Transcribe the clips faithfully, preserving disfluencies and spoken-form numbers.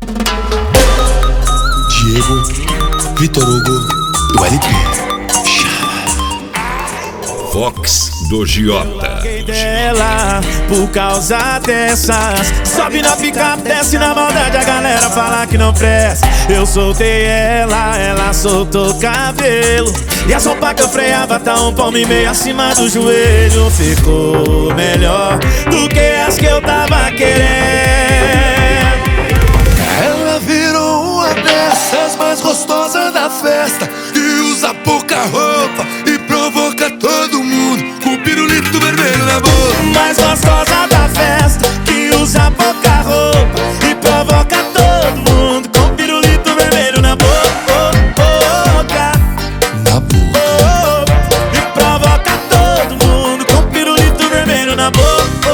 Diego, Vitor Hugo do L P. Fox do Giota. Dela, por causa dessas, sobe na picape, desce na maldade, a galera fala que não presta. Eu soltei ela, ela soltou o cabelo, e a sopa que eu freava tá um palmo e meio acima do joelho. Ficou melhor do que as que eu tava querendo. Ela virou uma dessas mais gostosas da festa, que usa pouca roupa e provoca todo mundo com o pirulito vermelho na boca. Mais gostosa da festa, que usa pouca roupa e provoca todo mundo com o pirulito vermelho na boca. Na boca. E provoca todo mundo com o pirulito vermelho na boca.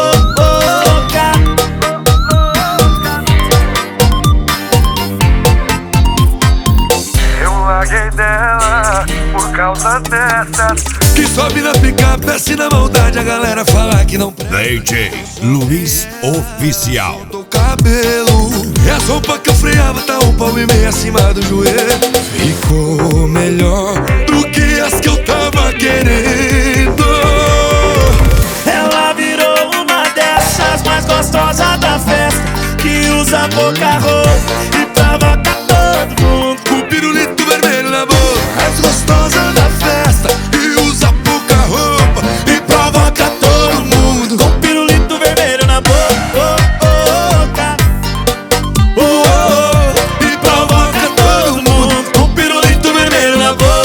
Eu larguei dela por causa dessas, Que sobe na picape, desce na maldade, a galera fala que não presta. D J Luiz Oficial. O cabelo e a sopa que eu freava tá um palmo e meio acima do joelho. Ficou melhor do que as que eu tava querendo. Ela virou uma dessas mais gostosas da festa, que usa pouca roupa e provoca todo mundo Com o pirulito vermelho na boca. Mais gostosa da festa, que usa pouca roupa e provoca todo mundo com o pirulito vermelho na boca. Oh, oh, e provoca todo mundo Com o pirulito vermelho na boca.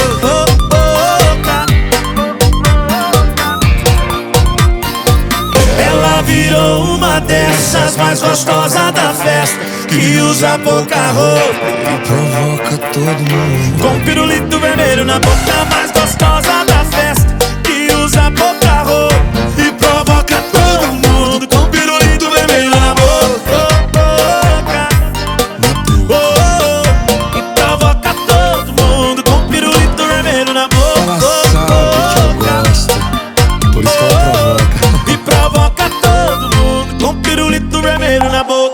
Ela virou uma dessas mais gostosas da festa, que usa pouca roupa e provoca todo mundo. com o pirulito vermelho na boca. Mais gostosa da festa, que usa pouca roupa e provoca todo mundo com o pirulito vermelho na boca. Oh, e provoca todo mundo com o pirulito vermelho na boca. Ela sabe que eu gosto, por isso que ela provoca. E provoca todo mundo com pirulito vermelho na boca.